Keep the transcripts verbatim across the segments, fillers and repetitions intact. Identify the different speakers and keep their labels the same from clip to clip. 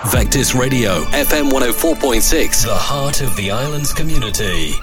Speaker 1: Vectis Radio, F M one oh four point six, the heart of the island's community.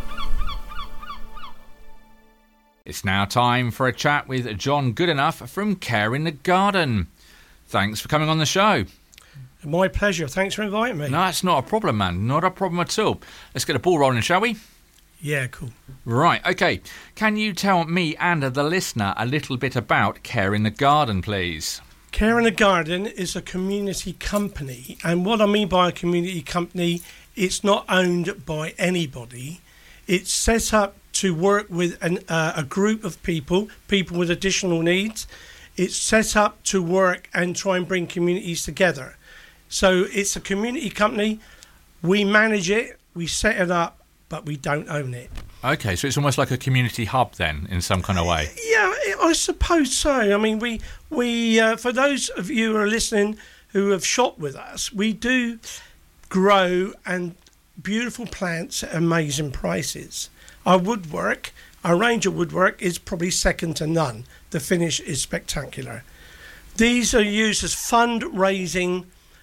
Speaker 2: It's now time for a chat with John Goodenough from Care in the Garden. Thanks for coming on the show.
Speaker 3: My pleasure. Thanks for inviting me.
Speaker 2: No, it's not a problem, man. Not a problem at all. Let's get the ball rolling, shall we?
Speaker 3: Yeah, cool.
Speaker 2: Right, okay. Can you tell me and the listener a little bit about Care in the Garden, please?
Speaker 3: Care in the Garden is a community company, and what I mean by a community company, it's not owned by anybody. It's set up to work with an, uh, a group of people, people with additional needs. It's set up to work and try and bring communities together. So it's a community company. We manage it, we set it up, but we don't own it.
Speaker 2: Okay, so it's almost like a community hub then, in some kind of way.
Speaker 3: Yeah, I suppose so. I mean, we we uh, for those of you who are listening who have shopped with us, we do grow and beautiful plants at amazing prices. Our woodwork, our range of woodwork is probably second to none. The finish is spectacular. These are used as fundraising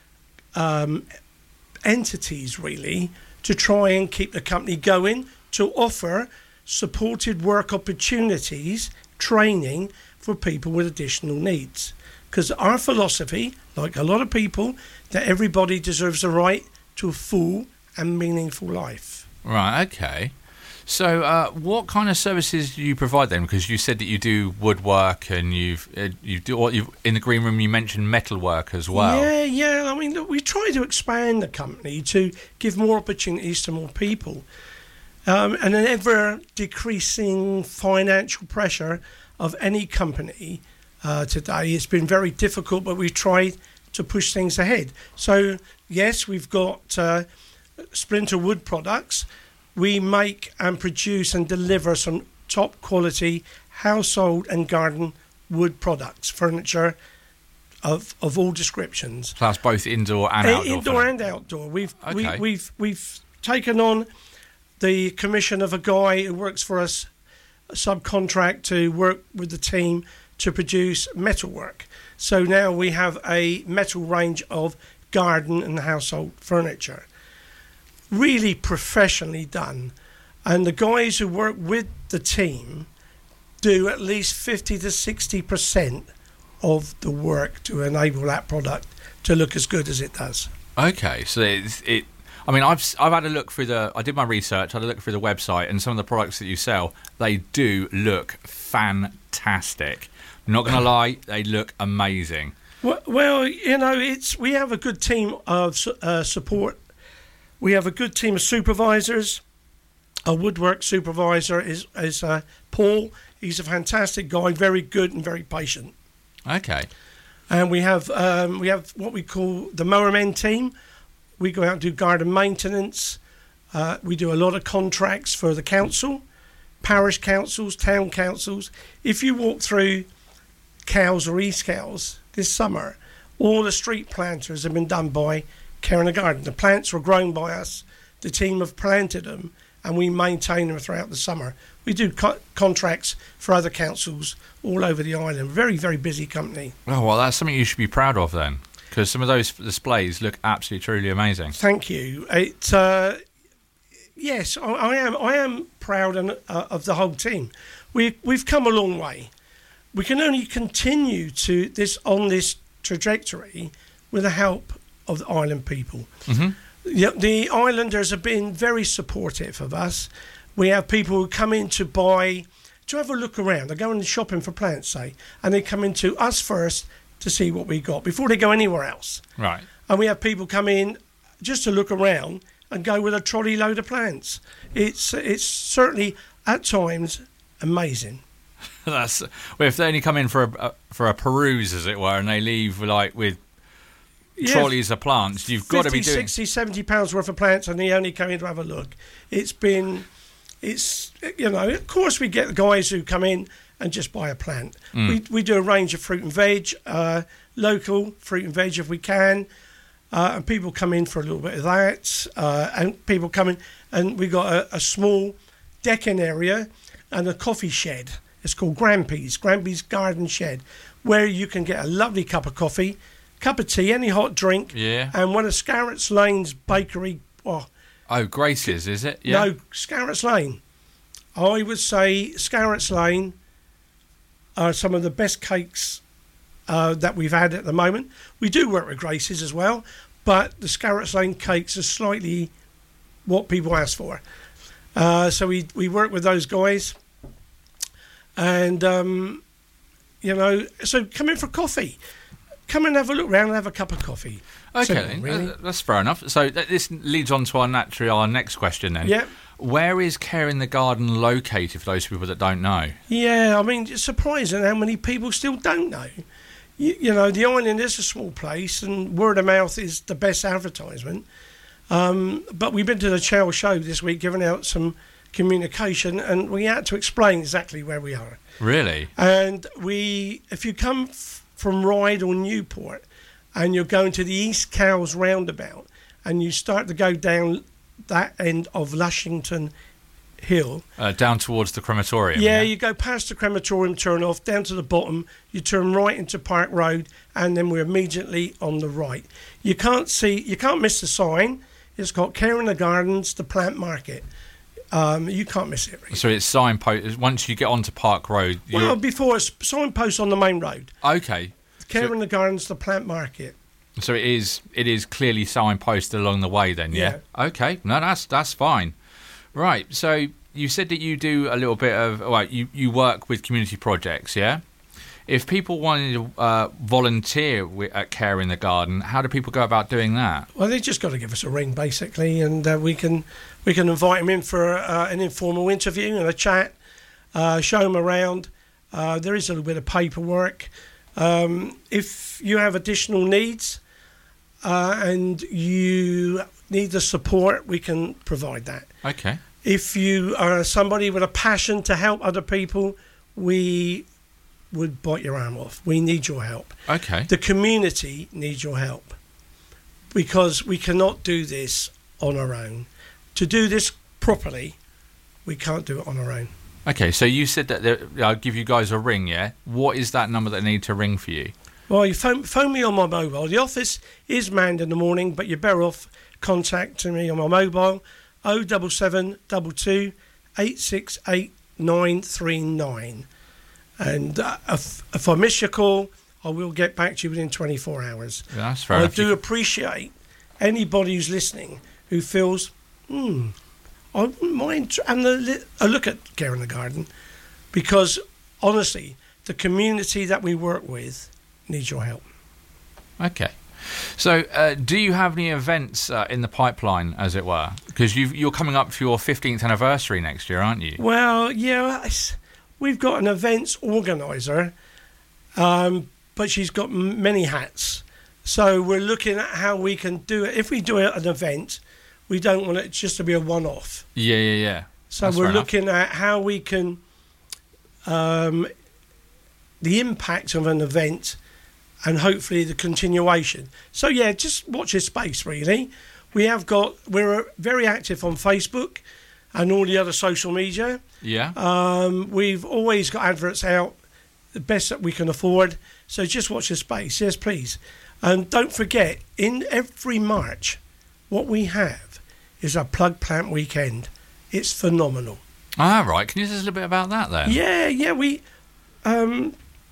Speaker 3: um, entities, really, to try and keep the company going, to offer supported work opportunities, training for people with additional needs. Because our philosophy, like a lot of people, that everybody deserves the right to a full and meaningful life.
Speaker 2: Right, okay. So uh, what kind of services do you provide then? Because you said that you do woodwork and you've uh, you do what you in the green room you mentioned metalwork as well.
Speaker 3: Yeah, yeah. I mean, look, we try to expand the company to give more opportunities to more people. Um, and an ever decreasing financial pressure of any company uh, today. It's been very difficult, but we've tried to push things ahead. So yes, we've got uh, Splinter Wood products. We make and produce and deliver some top quality household and garden wood products, furniture of of all descriptions.
Speaker 2: So that's both indoor and outdoor.
Speaker 3: Indoor and outdoor. We've
Speaker 2: okay.
Speaker 3: we, we've we've taken on the commission of a guy who works for us, a subcontract to work with the team to produce metalwork. So now we have a metal range of garden and household furniture. Really professionally done, and the guys who work with the team do at least fifty to sixty percent of the work to enable that product to look as good as it does.
Speaker 2: Okay, so it's, it I mean I've I've had a look through the I did my research, I had a look through the website, and some of the products that you sell, they do look fantastic. I'm not going to lie, they look amazing.
Speaker 3: Well, well, you know, it's we have a good team of uh, support. We have a good team of supervisors. Our woodwork supervisor is, is uh, Paul. He's a fantastic guy, very good and very patient.
Speaker 2: Okay.
Speaker 3: And we have um, we have what we call the Mowermen team. We go out and do garden maintenance. Uh, we do a lot of contracts for the council, parish councils, town councils. If you walk through Cowes or East Cowes this summer, all the street planters have been done by Care in the Garden. The plants were grown by us. The team have planted them, and we maintain them throughout the summer. We do co- contracts for other councils all over the island. Very, very busy company.
Speaker 2: Oh, well, that's something you should be proud of then, because some of those displays look absolutely, truly amazing.
Speaker 3: Thank you. It, uh, yes, I, I am. I am proud and, uh, of the whole team. We we've come a long way. We can only continue to this on this trajectory with the help of the island people.
Speaker 2: Mm-hmm.
Speaker 3: The, the islanders have been very supportive of us. We have people who come in to buy, to have a look around. They're going shopping for plants, say, and they come into us first to see what we got before they go anywhere else.
Speaker 2: Right.
Speaker 3: And we have people come in just to look around and go with a trolley load of plants. It's it's certainly at times amazing.
Speaker 2: That's well, if they only come in for a, for a peruse, as it were, and they leave like with yeah, trolleys of plants, you've got to be doing
Speaker 3: sixty, seventy pounds worth of plants, and they only come in to have a look. It's been, it's you know, of course we get guys who come in and just buy a plant. Mm. We we do a range of fruit and veg, uh, local fruit and veg if we can, uh, and people come in for a little bit of that, uh, and people come in, and we got a, a small decking area and a coffee shed. It's called Grampy's, Grampy's Garden Shed, where you can get a lovely cup of coffee, cup of tea, any hot drink,
Speaker 2: Yeah.
Speaker 3: and one of Scarrett's Lane's bakery. Oh,
Speaker 2: Oh, Grace's, is it? Yeah.
Speaker 3: no, Scarrett's Lane. I would say Scarrett's Lane are some of the best cakes uh, that we've had at the moment. We do work with Grace's as well, but the Scarrett's Lane cakes are slightly what people ask for. Uh, so we we work with those guys, and um, you know, so come in for coffee. Come and have a look round and have a cup of coffee.
Speaker 2: Okay,
Speaker 3: Simple,
Speaker 2: then.
Speaker 3: really.
Speaker 2: Uh, that's fair enough. So th- this leads on to our naturally our next question then.
Speaker 3: Yeah.
Speaker 2: Where is Care in the Garden located for those people that don't know?
Speaker 3: Yeah, I mean, it's surprising how many people still don't know. You, you know, the Island is a small place, and word of mouth is the best advertisement. Um, but we've been to the Chow Show this week, giving out some communication, and we had to explain exactly where we are.
Speaker 2: Really?
Speaker 3: And we, if you come f- from Ryde or Newport, and you're going to the East Cowes roundabout, and you start to go down that end of Lushington Hill.
Speaker 2: Uh, down towards the crematorium.
Speaker 3: Yeah,
Speaker 2: Yeah,
Speaker 3: you go past the crematorium, turn off, down to the bottom, you turn right into Park Road, and then we're immediately on the right. You can't see, you can't miss the sign. It's got Care in the Gardens, the plant market. Um, you can't miss it, really.
Speaker 2: So it's signpost. Once you get onto Park Road. You're...
Speaker 3: Well, before it's signpost on the main road.
Speaker 2: Okay.
Speaker 3: Care
Speaker 2: So-
Speaker 3: in the Gardens, the plant market.
Speaker 2: So it is it is clearly signposted along the way then, yeah? Okay, no, that's that's fine. Right, so you said that you do a little bit of, well, you, you work with community projects, yeah? If people wanted to uh, volunteer wi- at Care in the Garden, how do people go about doing that?
Speaker 3: Well, they just got to give us a ring, basically, and uh, we can we can invite them in for uh, an informal interview and a chat, uh, show them around. Uh, there is a little bit of paperwork. Um, if you have additional needs uh, and you need the support, we can provide that.
Speaker 2: Okay.
Speaker 3: If you are somebody with a passion to help other people, we would bite your arm off. We need your help.
Speaker 2: Okay.
Speaker 3: The community needs your help because we cannot do this on our own. To do this properly, we can't do it on our own.
Speaker 2: Okay, so you said that there, I'll give you guys a ring, yeah? What is that number that they need to ring for you?
Speaker 3: Well, you phone, phone me on my mobile. The office is manned in the morning, but you're better off contacting me on my mobile, oh seven seven two two, eight six eight, nine three nine. And uh, if, if I miss your call, I will get back to you within twenty-four hours.
Speaker 2: That's fair
Speaker 3: I
Speaker 2: enough.
Speaker 3: do appreciate anybody who's listening who feels, hmm, I wouldn't mind having a, li- a look at Care in the Garden, because honestly, the community that we work with needs your help.
Speaker 2: Okay. So, uh, do you have any events uh, in the pipeline, as it were? Because you're coming up for your fifteenth anniversary next year, aren't you?
Speaker 3: Well, yeah, it's, we've got an events organiser, um, but she's got m- many hats. So we're looking at how we can do it. If we do an event, we don't want it just to be a one-off.
Speaker 2: Yeah, yeah, yeah.
Speaker 3: So
Speaker 2: That's
Speaker 3: we're
Speaker 2: fair enough.
Speaker 3: looking at how we can, um, the impact of an event and hopefully the continuation. So yeah, just watch this space really. We have got, we're very active on Facebook and all the other social media.
Speaker 2: Yeah.
Speaker 3: Um, we've always got adverts out, the best that we can afford. So just watch the space, yes please. And don't forget, in every March, what we have is our Plug Plant Weekend. It's phenomenal.
Speaker 2: Ah, right. Can you tell us a little bit about that then?
Speaker 3: Yeah, yeah, we... Um,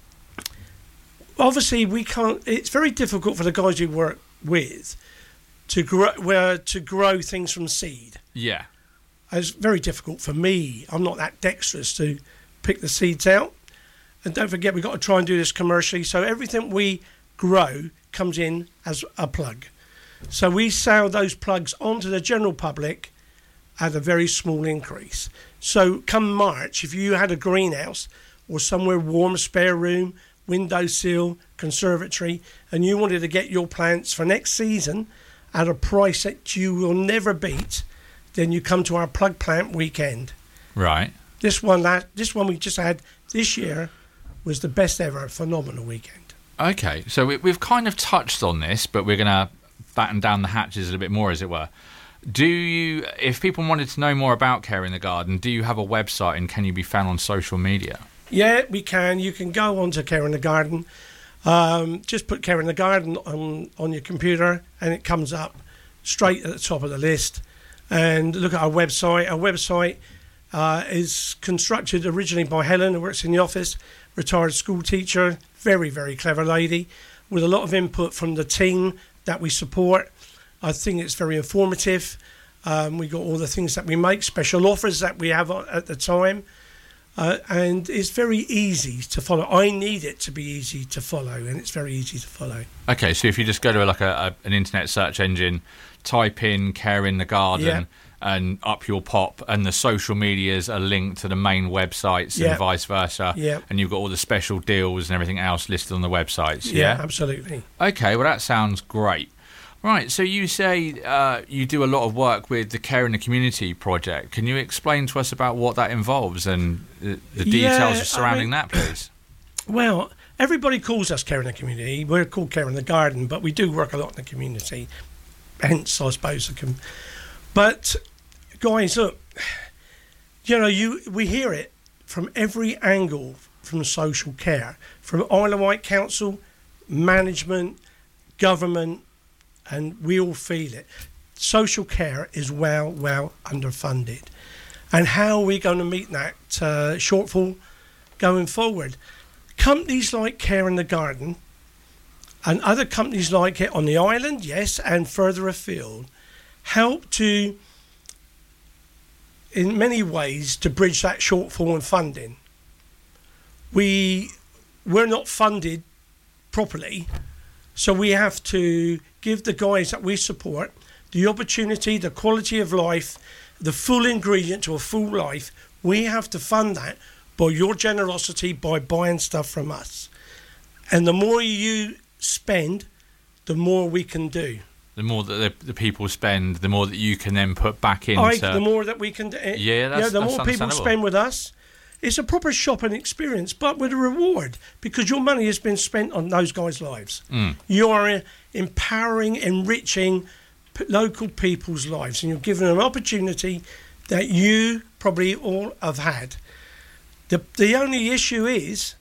Speaker 3: obviously, we can't... It's very difficult for the guys we work with to grow, where, to grow things from seed.
Speaker 2: Yeah.
Speaker 3: It's very difficult for me. I'm not that dexterous to pick the seeds out. And don't forget, we've got to try and do this commercially. So everything we grow comes in as a plug. So we sell those plugs onto the general public at a very small increase. So come March, if you had a greenhouse or somewhere warm, spare room, windowsill, conservatory, and you wanted to get your plants for next season at a price that you will never beat, then you come to our Plug Plant Weekend.
Speaker 2: Right.
Speaker 3: This one, that this one we just had this year was the best ever, phenomenal weekend.
Speaker 2: Okay. So we, we've kind of touched on this, but we're going to batten down the hatches a little bit more, as it were. Do you, if people wanted to know more about Care in the Garden, do you have a website and can you be found on social media?
Speaker 3: Yeah, we can. You can go on to Care in the Garden. Um, just put Care in the Garden on, on your computer and it comes up straight at the top of the list. And look at our website. Our website uh, is constructed originally by Helen, who works in the office, retired school teacher, very, very clever lady, with a lot of input from the team that we support. I think it's very informative. Um, we got all the things that we make, special offers that we have at the time. Uh, and it's very easy to follow. I need it to be easy to follow, and it's very easy to follow.
Speaker 2: Okay, so if you just go to like a, a an internet search engine, type in Care in the Garden,
Speaker 3: Yeah.
Speaker 2: and up you'll pop, and the social medias are linked to the main websites
Speaker 3: Yeah.
Speaker 2: and vice versa.
Speaker 3: Yeah.
Speaker 2: And you've got all the special deals and everything else listed on the websites.
Speaker 3: Yeah,
Speaker 2: Yeah.
Speaker 3: absolutely.
Speaker 2: Okay, well that sounds great. Right, so you say uh, you do a lot of work with the Care in the Community project. Can you explain to us about what that involves and the, the details
Speaker 3: Yeah,
Speaker 2: surrounding
Speaker 3: I mean-
Speaker 2: that, please?
Speaker 3: Well, everybody calls us Care in the Community. We're called Care in the Garden, but we do work a lot in the community. Hence, I suppose, I can. But, guys, look, you know, you we hear it from every angle from social care, from Isle of Wight Council, management, government, and we all feel it. Social care is well, well underfunded. And how are we going to meet that uh, shortfall going forward? Companies like Care in the Garden and other companies like it on the island, yes, and further afield, help to, in many ways, to bridge that shortfall in funding. We, we're not funded properly, so we have to give the guys that we support the opportunity, the quality of life, the full ingredient to a full life. We have to fund that by your generosity, by buying stuff from us. And the more you spend, the more we can do.
Speaker 2: The more that the, the people spend, the more that you can then put back into...
Speaker 3: I, the more that we can do.
Speaker 2: Yeah, that's-
Speaker 3: the
Speaker 2: that's
Speaker 3: more people
Speaker 2: understandable.
Speaker 3: spend with us, it's a proper shopping experience, but with a reward, because your money has been spent on those guys' lives.
Speaker 2: Mm.
Speaker 3: You are empowering, enriching p- local people's lives, and you're giving them an opportunity that you probably all have had. The the only issue is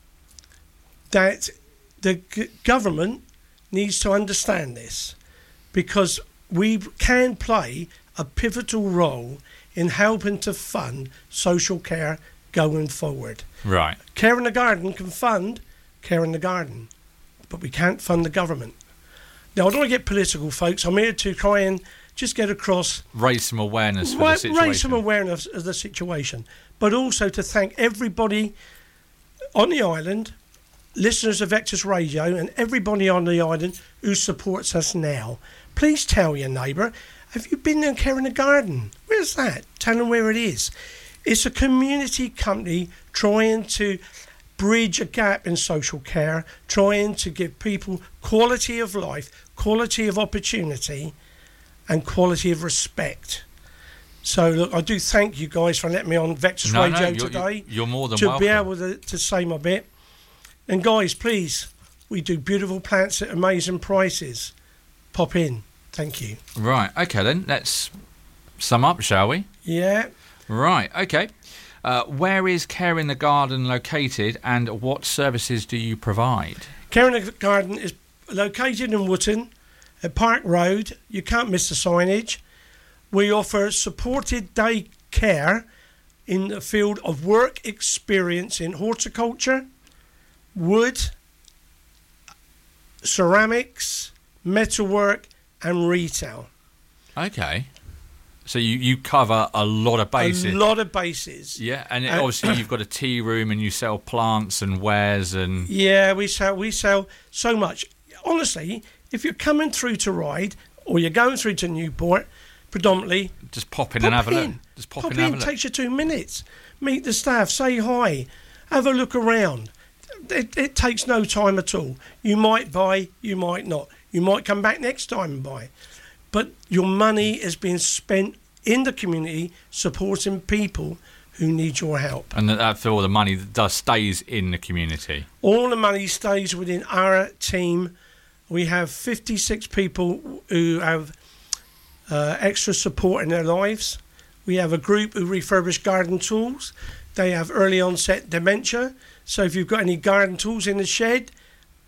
Speaker 3: that the g- government needs to understand this, because we can play a pivotal role in helping to fund social care going forward.
Speaker 2: Right.
Speaker 3: Care in the Garden can fund Care in the Garden, but we can't fund the government. Now, I don't want to get political, folks. I'm here to try and just get across,
Speaker 2: Raise some awareness for
Speaker 3: Ra-
Speaker 2: the situation.
Speaker 3: raise some awareness of the situation, but also to thank everybody on the island, listeners of Vectis Radio, and everybody on the island who supports us now. Please tell your neighbour, have you been in Care in the Garden? Where's that? Tell them where it is. It's a community company trying to bridge a gap in social care, trying to give people quality of life, quality of opportunity, and quality of respect. So, look, I do thank you guys for letting me on Vectis
Speaker 2: No,
Speaker 3: Radio
Speaker 2: no, you're,
Speaker 3: today
Speaker 2: you're, you're more than
Speaker 3: to
Speaker 2: welcome.
Speaker 3: be able to, to say my bit. And, guys, please, we do beautiful plants at amazing prices. Pop in. Thank you.
Speaker 2: Right, okay then, let's sum up, shall we?
Speaker 3: Yeah.
Speaker 2: Right, okay. Uh, where is Care in the Garden located, and what services do you provide?
Speaker 3: Care in the Garden is located in Wootton at Park Road. You can't miss the signage. We offer supported day care in the field of work experience in horticulture, wood, ceramics, metalwork, and retail.
Speaker 2: Okay. So you, you cover a lot of bases.
Speaker 3: A lot of bases.
Speaker 2: Yeah, and it,
Speaker 3: Uh,
Speaker 2: obviously you've got a tea room and you sell plants and wares and...
Speaker 3: Yeah, we sell we sell so much. Honestly, if you're coming through to Ryde or you're going through to Newport, predominantly,
Speaker 2: Just pop in
Speaker 3: pop
Speaker 2: and have a look.
Speaker 3: in.
Speaker 2: Just pop,
Speaker 3: Pop
Speaker 2: in and have
Speaker 3: in,
Speaker 2: a look.
Speaker 3: takes you two minutes. Meet the staff, say hi, have a look around. It, it takes no time at all. You might buy, you might not. You might come back next time and buy. But your money is being spent in the community supporting people who need your help.
Speaker 2: And that, that's all the money that does stays in the community.
Speaker 3: All the money stays within our team. We have fifty-six people who have uh, extra support in their lives. We have a group who refurbish garden tools. They have early onset dementia. So if you've got any garden tools in the shed,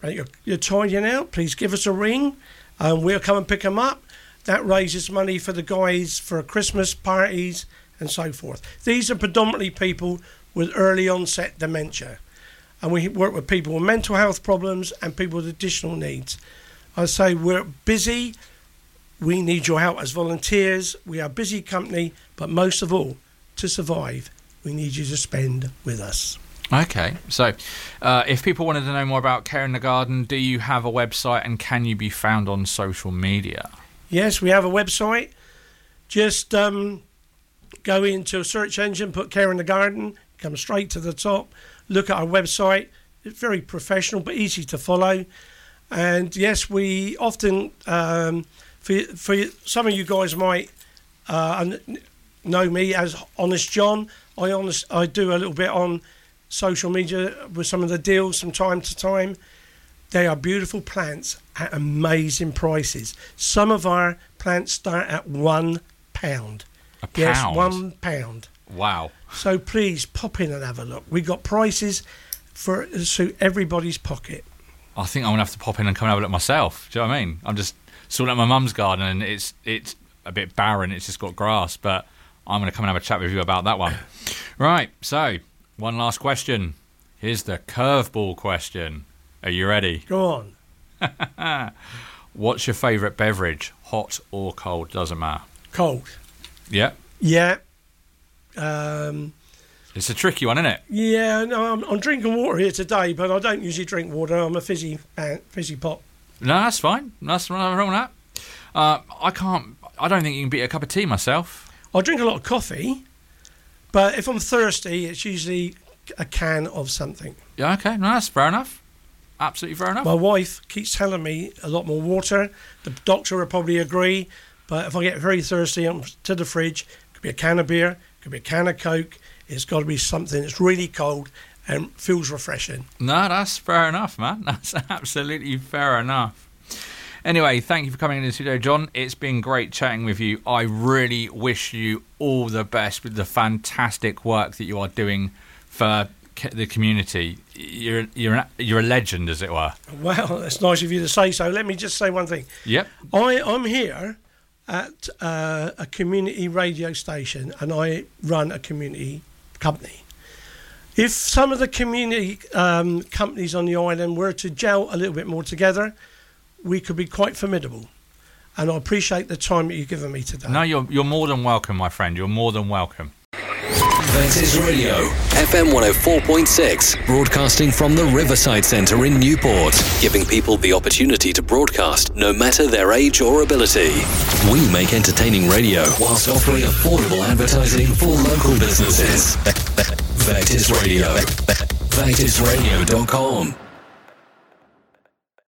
Speaker 3: right, you're, you're tidying out, please give us a ring and we'll come and pick them up. That raises money for the guys for Christmas parties and so forth. These are predominantly people with early onset dementia. And we work with people with mental health problems and people with additional needs. I say we're busy. We need your help as volunteers. We are a busy company, but most of all, to survive, we need you to spend with us.
Speaker 2: Okay, so uh, if people wanted to know more about Care in the Garden, do you have a website and can you be found on social media?
Speaker 3: Yes, we have a website. Just um, go into a search engine, put Care in the Garden, come straight to the top, look at our website. It's very professional but easy to follow. And yes, we often, um, for, for some of you guys might uh, know me as Honest John. I honest, I do a little bit on social media with some of the deals from time to time. They are beautiful plants at amazing prices. Some of our plants start at one pound.
Speaker 2: A pound?
Speaker 3: Yes, one pound.
Speaker 2: Wow.
Speaker 3: So please pop in and have a look. We've got prices for to suit everybody's pocket.
Speaker 2: I think I'm going to have to pop in and come and have a look myself. Do you know what I mean? I'm just sorting out my mum's garden and it's it's a bit barren. It's just got grass, but I'm going to come and have a chat with you about that one. Right, so one last question. Here's the curveball question. Are you ready?
Speaker 3: Go on.
Speaker 2: What's your favourite beverage? Hot or cold? Doesn't matter.
Speaker 3: Cold.
Speaker 2: Yeah?
Speaker 3: Yeah. Um,
Speaker 2: it's a tricky one, isn't it?
Speaker 3: Yeah, no, I'm, I'm drinking water here today, but I don't usually drink water. I'm a fizzy fizzy pop.
Speaker 2: No, that's fine. That's nothing wrong with that. Uh, I can't... I don't think you can beat a cup of tea myself.
Speaker 3: I drink a lot of coffee, but if I'm thirsty, it's usually a can of something.
Speaker 2: Yeah, okay. No, that's fair enough. Absolutely fair enough.
Speaker 3: My wife keeps telling me a lot more water. The doctor will probably agree, but if I get very thirsty, I'm to the fridge. It could be a can of beer, it could be a can of Coke. It's got to be something that's really cold and feels refreshing.
Speaker 2: No, that's fair enough, man. That's absolutely fair enough. Anyway, thank you for coming in the studio, John. It's been great chatting with you. I really wish you all the best with the fantastic work that you are doing for the community. You're you're you're a legend, as it were.
Speaker 3: Well, that's nice of you to say so. Let me just say one thing.
Speaker 2: Yep.
Speaker 3: I, I'm here at uh, a community radio station and I run a community company. If some of the community um, companies on the island were to gel a little bit more together, we could be quite formidable. And I appreciate the time that you've given me today.
Speaker 2: No, you're you're more than welcome, my friend. You're more than welcome.
Speaker 1: Ventis Radio, F M one oh four point six, broadcasting from the Riverside Centre in Newport, giving people the opportunity to broadcast no matter their age or ability. We make entertaining radio whilst offering affordable advertising for local businesses. Ventis Radio, ventis radio dot com.